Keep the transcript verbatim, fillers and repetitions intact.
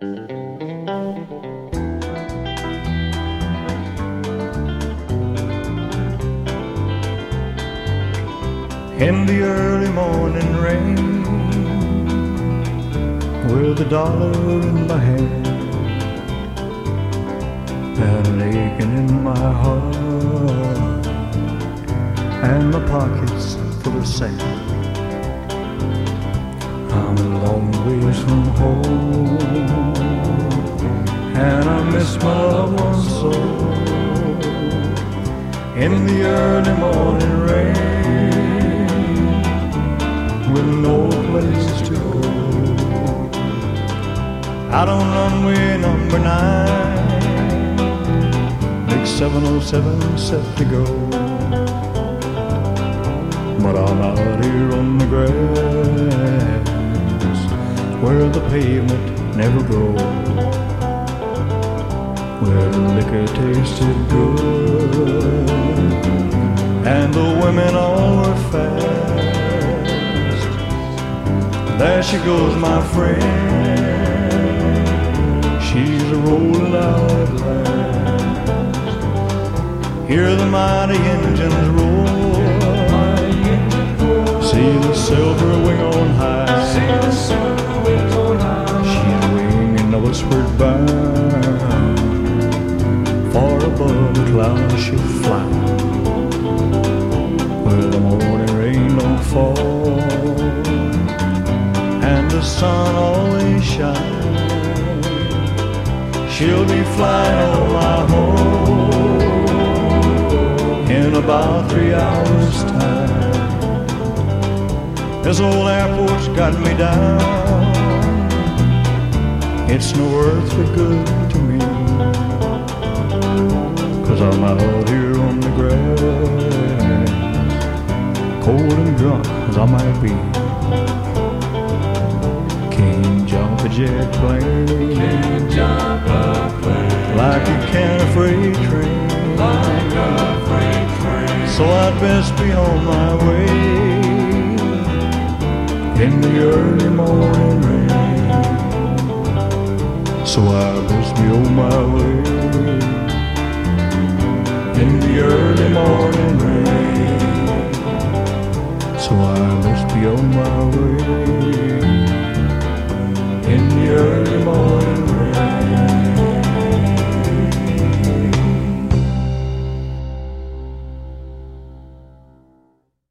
In the early morning rain, with a dollar in my hand and an aching in my heart, and my pockets full of sand. I'm a long ways from home, and I miss my loved ones so. In the early morning rain, with no place to go, out on runway number nine, big seven oh seven set to go. But I'm out here on the grass, where the pavement never grows, where the liquor tasted good and the women all were fast. There she goes, my friend, she's a rolling out at last. Hear the mighty engines roar, see the silver wing on high, she's winging westward bound, far above the clouds she'll fly, where the morning rain don't fall and the sun always shines. She'll be flying on my home in about three hours' time. This old airport's got me down, it's no earthly good to me, 'cause I'm out here on the grass, cold and drunk as I might be. Can't jump a jet plane, Can't jump a plane like you can a freight train, like a freight train. so I'd best be on my way in the early morning rain. So I must be on my way in the early morning rain. So I must be on my way in the early morning rain.